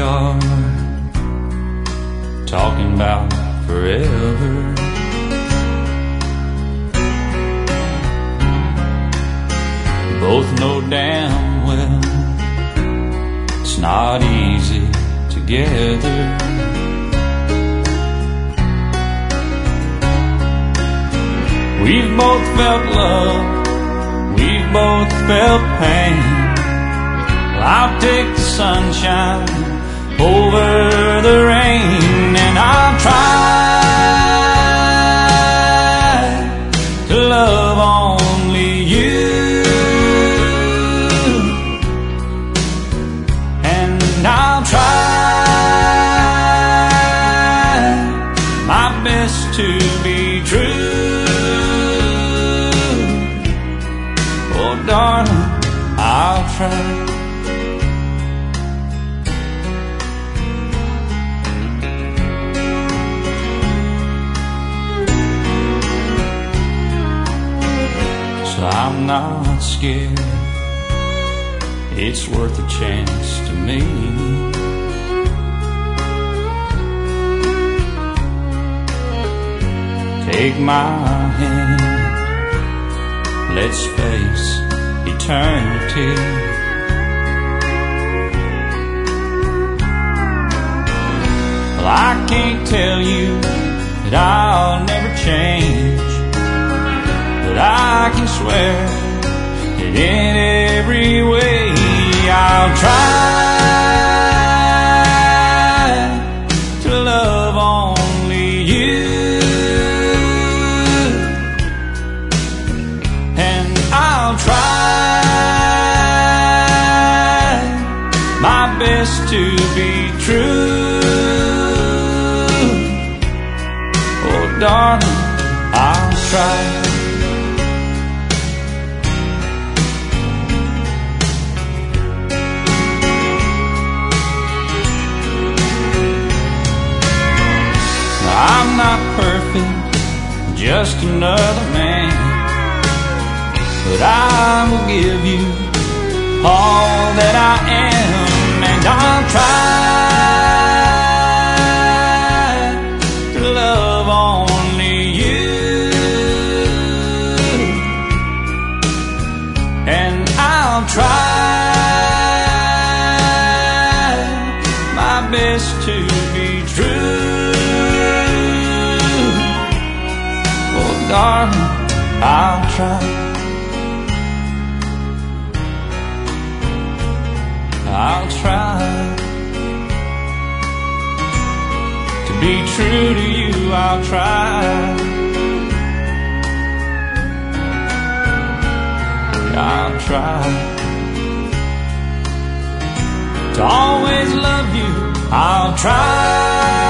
car, talking about forever. Both know damn well it's not easy together. We've both felt love, we've both felt pain. Well, I'll take the sunshine over the rain, and I'll try to love only you, and I'll try my best to be true. Oh, darling, I'll try. So I'm not scared, it's worth a chance to me. Take my hand, let's face eternity. Well, I can't tell you that I'll never change, but I can swear that in every way I'll try to love only you, and I'll try my best to be true. Oh, darling, I'll try. I'm not perfect, just another man, but I will give you all that I am, and I'll try to love only you, and I'll try my best to be true. Darling, I'll try. I'll try to be true to you. I'll try. I'll try to always love you. I'll try.